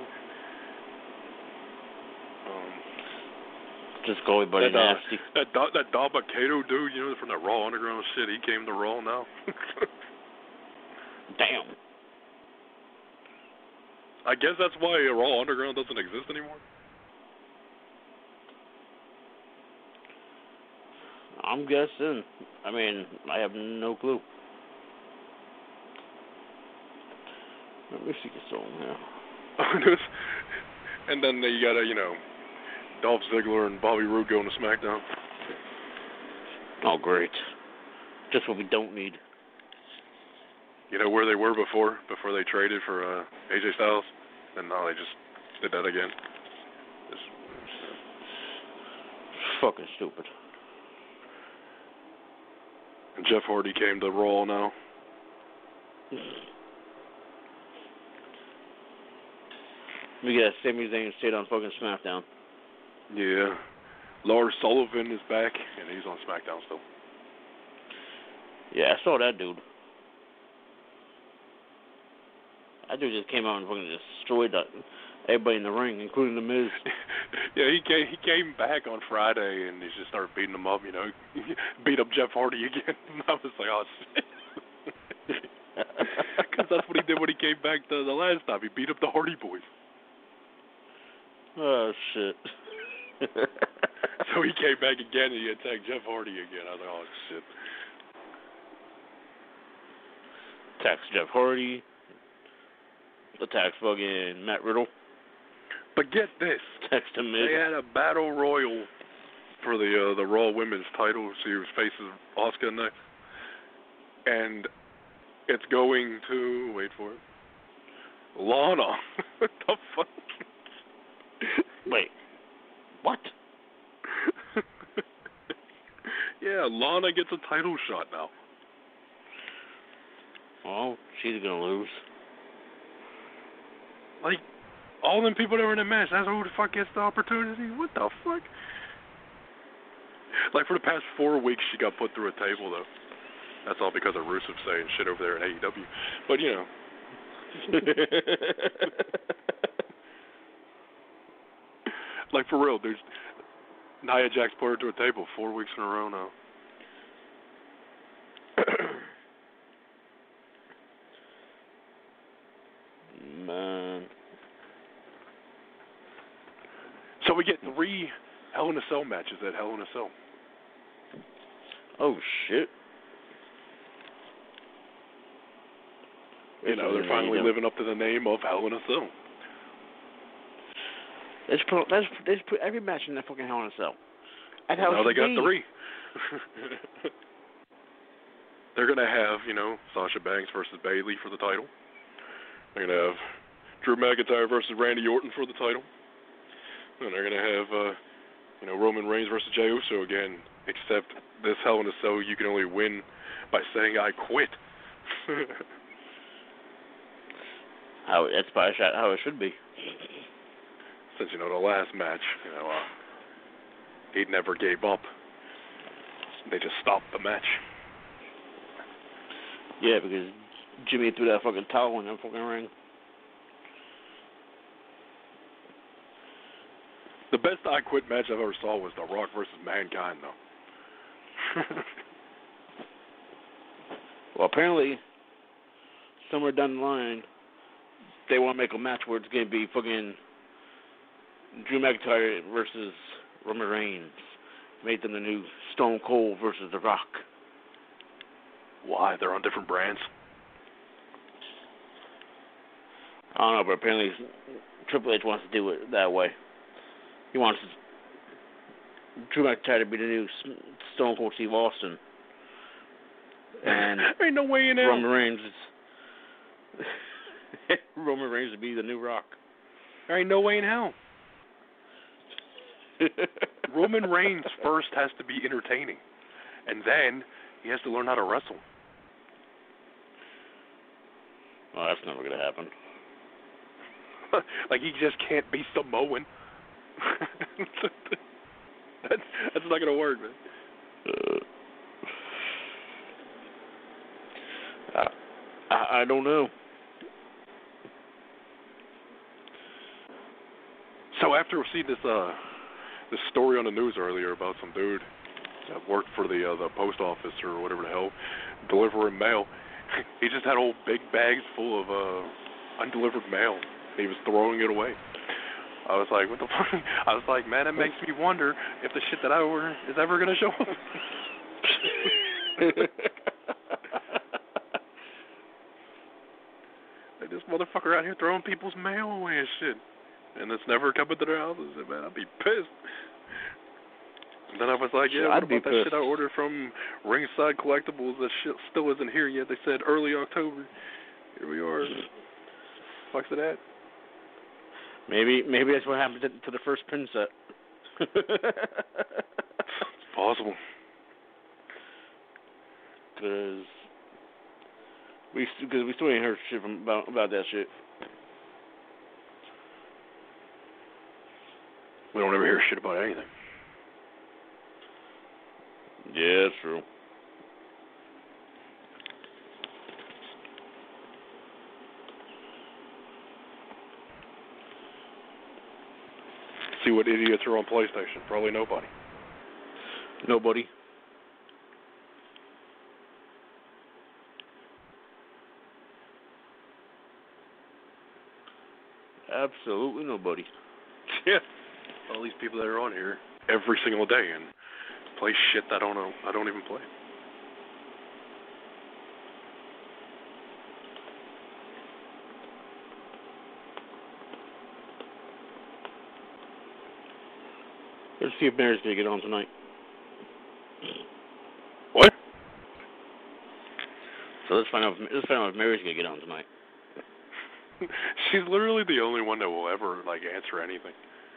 S3: Just go everybody nasty.
S5: That Dabba-Kato dude, from that Raw Underground shit, he came to Raw now.
S3: Damn.
S5: I guess that's why Raw Underground doesn't exist anymore.
S3: I'm guessing. I mean, I have no clue. Let me see this song now.
S5: And then you got Dolph Ziggler and Bobby Roode going to SmackDown.
S3: Oh, great. Just what we don't need.
S5: You know where they were before they traded for AJ Styles? And now they just did that again.
S3: Fucking stupid.
S5: And Jeff Hardy came to Raw now.
S3: We got Sami Zayn stayed on fucking SmackDown.
S5: Yeah. Lars Sullivan is back, and he's on SmackDown still.
S3: Yeah, I saw that dude. That dude just came out and fucking destroyed that. Everybody in the ring, including The Miz.
S5: Yeah, he came back on Friday and he just started beating him up. Beat up Jeff Hardy again. And I was like, oh shit. Because that's what he did when he came back the last time. He beat up the Hardy Boys.
S3: Oh shit.
S5: So he came back again and he attacked Jeff Hardy again. I was like, oh shit.
S3: Attacks Jeff Hardy. Attacks fucking Matt Riddle.
S5: But get this.
S3: Attacks The Miz.
S5: They had a battle royal for the Raw Women's title. She was facing Asuka next. And it's going to, wait for it, Lana. What the fuck?
S3: Wait. What?
S5: Yeah, Lana gets a title shot now.
S3: Oh, she's gonna lose.
S5: Like, all them people that were in the match, that's who the fuck gets the opportunity? What the fuck? Like, for the past 4 weeks, she got put through a table, though. That's all because of Rusev saying shit over there in AEW. But, you know. Like, for real, there's Nia Jax put her to a table 4 weeks in a row now.
S3: Man.
S5: So we get 3 Hell in a Cell matches at Hell in a Cell.
S3: Oh, shit.
S5: You know, they're finally living up to the name of Hell in a Cell.
S3: They just put every match in that fucking Hell in a Cell. And
S5: now they got 3. They're going to have, Sasha Banks versus Bayley for the title. They're going to have Drew McIntyre versus Randy Orton for the title. And they're going to have, Roman Reigns versus Jey Uso again. Except this Hell in a Cell, you can only win by saying, I quit.
S3: That's probably how it should be.
S5: Since, the last match, he never gave up. They just stopped the match.
S3: Yeah, because Jimmy threw that fucking towel in that fucking ring.
S5: The best I Quit match I've ever saw was The Rock versus Mankind, though.
S3: Well, apparently, somewhere down the line, they want to make a match where it's going to be fucking Drew McIntyre versus Roman Reigns. Made them the new Stone Cold versus The Rock.
S5: Why? They're on different brands?
S3: I don't know, but apparently Triple H wants to do it that way. He wants Drew McIntyre to be the new Stone Cold Steve Austin. And
S5: ain't no way in hell.
S3: Roman Reigns Roman Reigns to be the new Rock.
S5: There ain't no way in hell. Roman Reigns first has to be entertaining, and then he has to learn how to wrestle.
S3: Oh, that's never going to happen.
S5: Like, he just can't be Samoan. That's not going to work, man.
S3: I don't know.
S5: So after we see this story on the news earlier about some dude that worked for the post office or whatever the hell, delivering mail, he just had old big bags full of undelivered mail. He was throwing it away. I was like, what the fuck? I was like, man, it makes me wonder if the shit that I order is ever going to show up. Like, this motherfucker out here throwing people's mail away and shit. And it's never coming to their houses. Man, I'd be pissed. And then I was like, yeah, what about that shit I ordered from Ringside Collectibles? That shit still isn't here yet. They said early October. Here we are. Fuck's it at?
S3: Maybe that's what happened to the first pin set.
S5: It's possible.
S3: Because we still ain't heard shit about that shit.
S5: We don't ever hear shit about anything.
S3: Yeah, that's true.
S5: see what idiots are on PlayStation. Probably nobody.
S3: Nobody. Absolutely nobody.
S5: Yeah. All these people that are on here every single day and play shit that I don't even play.
S3: Let's see if Mary's gonna get on tonight.
S5: What?
S3: So let's find out if Mary's gonna get on tonight.
S5: She's literally the only one that will ever answer anything.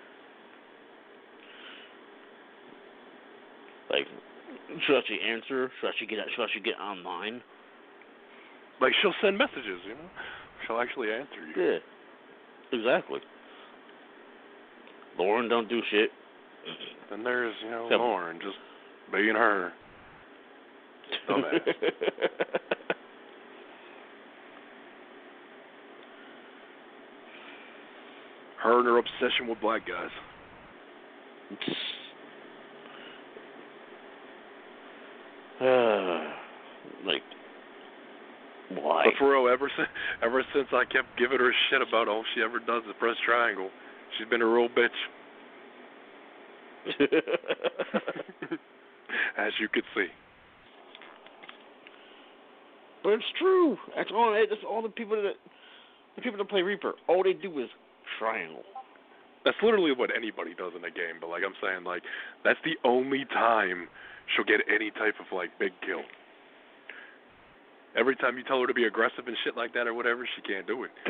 S3: Like, should she answer? Should she get online?
S5: Like, she'll send messages, you know? She'll actually answer you.
S3: Yeah. Exactly. Lauren don't do shit.
S5: Then there's, Lauren just being her. Dumbass. Her and her obsession with black guys.
S3: Like, why?
S5: But for real, ever since I kept giving her shit about all she ever does is press triangle, she's been a real bitch. As you could see.
S3: But it's true. That's all the people that play Reaper. All they do is triangle.
S5: That's literally what anybody does in a game. But I'm saying, that's the only time she'll get any type of big kill. Every time you tell her to be aggressive and shit like that or whatever, she can't do it.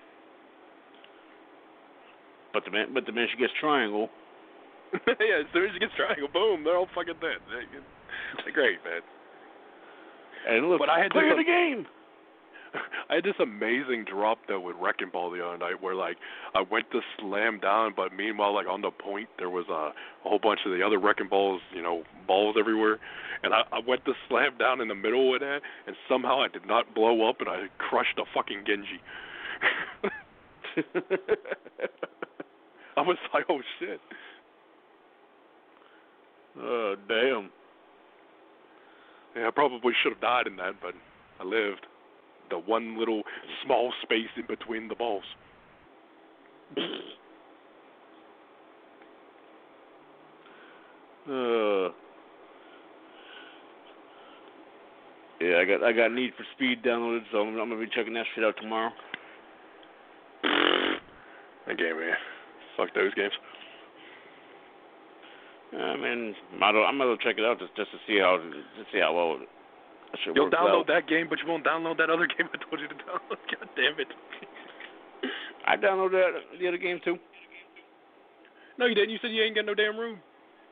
S3: But the minute she gets triangle.
S5: Yeah, as soon as she gets triangle, boom, they're all fucking dead. They're great, man.
S3: And look,
S5: but I had
S3: clear the game.
S5: I had this amazing drop though with Wrecking Ball the other night where I went to slam down, but meanwhile on the point there was a whole bunch of the other Wrecking Balls, balls everywhere, and I went to slam down in the middle of that, and somehow I did not blow up, and I crushed a fucking Genji. I was like, oh shit.
S3: Oh damn.
S5: Yeah, I probably should have died in that, but I lived. The one little small space in between the balls.
S3: Yeah, I got Need for Speed downloaded, so I'm gonna be checking that shit out tomorrow.
S5: That game, man. Fuck those games.
S3: I mean, I might as well check it out just to see how well that shit
S5: You'll
S3: works
S5: download
S3: out.
S5: that game, but you won't download that other game I told you to download. God damn it.
S3: I downloaded the other game too.
S5: No, you didn't. You said you ain't got no damn room.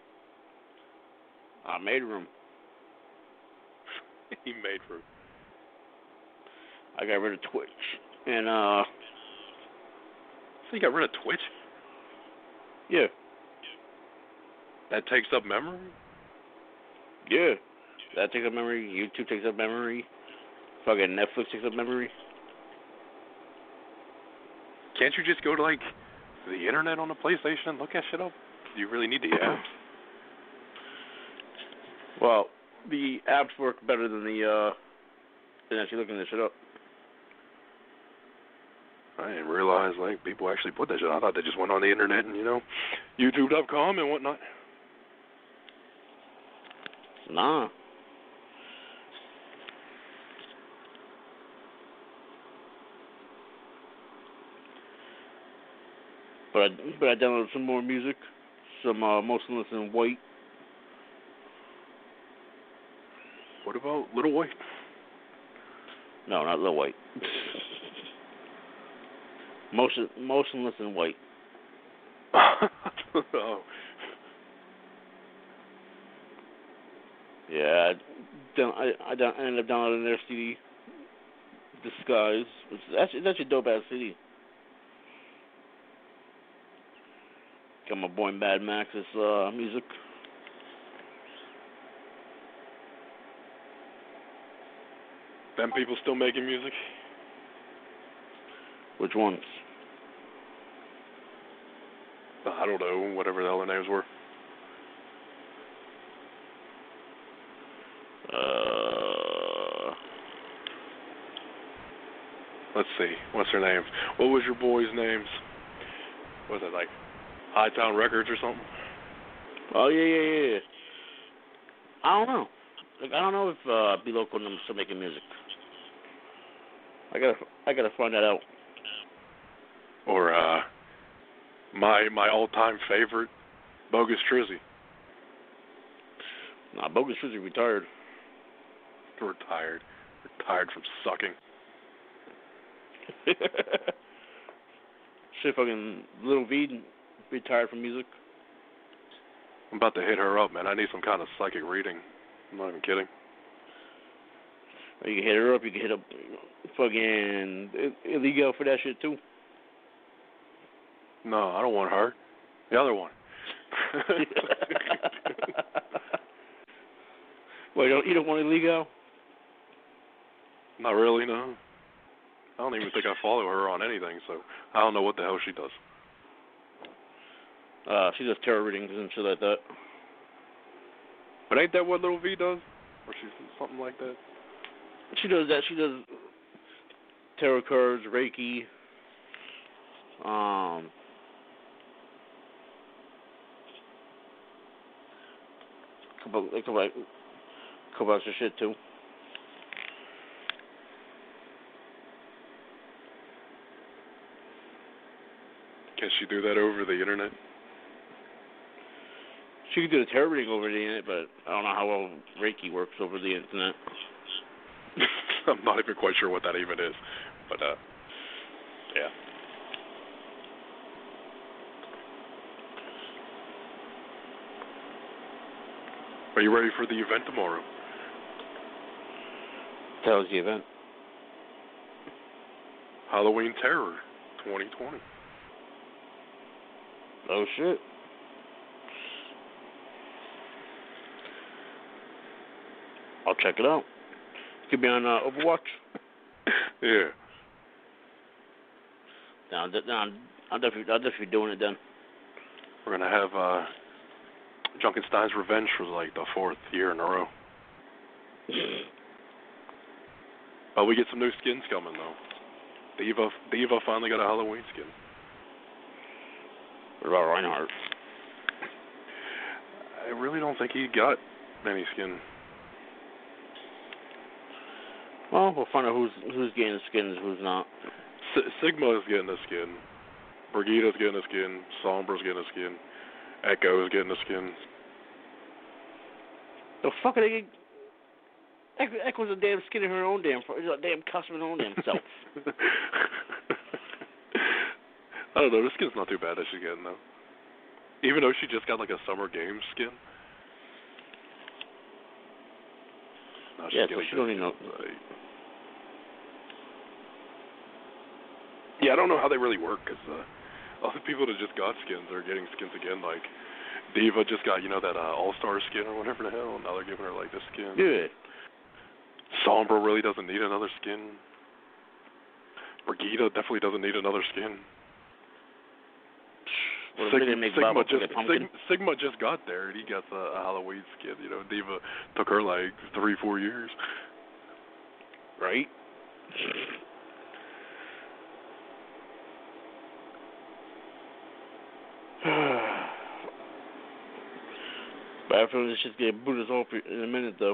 S3: I made room.
S5: He made room.
S3: I got rid of Twitch. And,
S5: So you got rid of Twitch?
S3: Yeah.
S5: That takes up memory?
S3: Yeah. That takes up memory. YouTube takes up memory. Fucking Netflix takes up memory.
S5: Can't you just go to, the internet on the PlayStation and look that shit up? Do you really need the app?
S3: Well, the apps work better than than actually looking this shit up.
S5: I didn't realize, people actually put that shit. I thought they just went on the internet and, YouTube.com and whatnot.
S3: Nah. But I downloaded some more music, some Motionless in White.
S5: What about Little White?
S3: No, not Lil White. Motionless in White.
S5: Oh.
S3: Yeah, I ended up downloading their CD, Disguise. That's a dope ass CD. Got my boy Mad Max's music.
S5: Them people still making music?
S3: Which ones?
S5: I don't know, whatever the hell their names were. Let's see. What's their names? What was your boys' names? Was it like Hightown Records or something?
S3: Oh yeah. I don't know. Like, I don't know if Be Local and them still making music. I gotta find that out.
S5: Or my all-time favorite, Bogus Trizzy.
S3: Nah, Bogus Trizzy retired.
S5: Retired from sucking.
S3: Shit, fucking Little V retired from music.
S5: I'm about to hit her up, man. I need some kind of psychic reading. I'm not even kidding.
S3: You can hit her up. You can hit up fucking Illegal for that shit too.
S5: No, I don't want her. The other one.
S3: Wait, you don't want Illegal?
S5: Not really, no. I don't even think I follow her on anything, so I don't know what the hell she does.
S3: She does tarot readings and shit like that.
S5: But ain't that what Little V does? Or she's something like that?
S3: She does that. She does tarot cards, Reiki. Couple extra shit too.
S5: Can she do that over the internet?
S3: She could do the tarot reading over the internet, but I don't know how well Reiki works over the internet.
S5: I'm not even quite sure what that even is. But, yeah. Are you ready for the event tomorrow?
S3: That was the event.
S5: Halloween Terror 2020.
S3: Oh, shit. I'll check it out. Could be on Overwatch.
S5: Yeah.
S3: I'll definitely be doing it then.
S5: We're going to have Junkenstein's Revenge for like the 4th year in a row. Oh, we get some new skins coming though. The Eva finally got a Halloween skin.
S3: What about Reinhardt?
S5: I really don't think he got any skin.
S3: Well, we'll find out who's getting the skins, who's not.
S5: Sigma is getting a skin. Brigida's getting a skin. Sombra's getting a skin. Echo is getting a skin.
S3: The fuck are they? Echo's a damn skin in her own damn custom in her own damn self.
S5: I don't know. This skin's not too bad that she's getting though. Even though she just got like a Summer Games skin. No,
S3: yeah, so she don't even know.
S5: Yeah, I don't know how they really work because all the people that just got skins are getting skins again. Like Diva just got, that All-Star skin or whatever the hell. Now they're giving her like this skin.
S3: Yeah.
S5: Sombra really doesn't need another skin. Brigida definitely doesn't need another skin. Sigma just got there and he gets a Halloween skin. Diva took her like 3-4 years.
S3: Right? But I feel this shit's gonna boot us off in a minute though.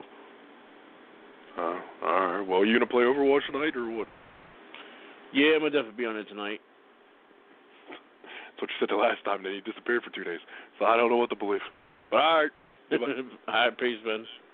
S5: Alright. Well, you gonna play Overwatch tonight or what?
S3: Yeah, I'm gonna definitely be on it tonight.
S5: That's what you said the last time, then you disappeared for 2 days. So I don't know what to believe. But alright.
S3: Alright, peace, man.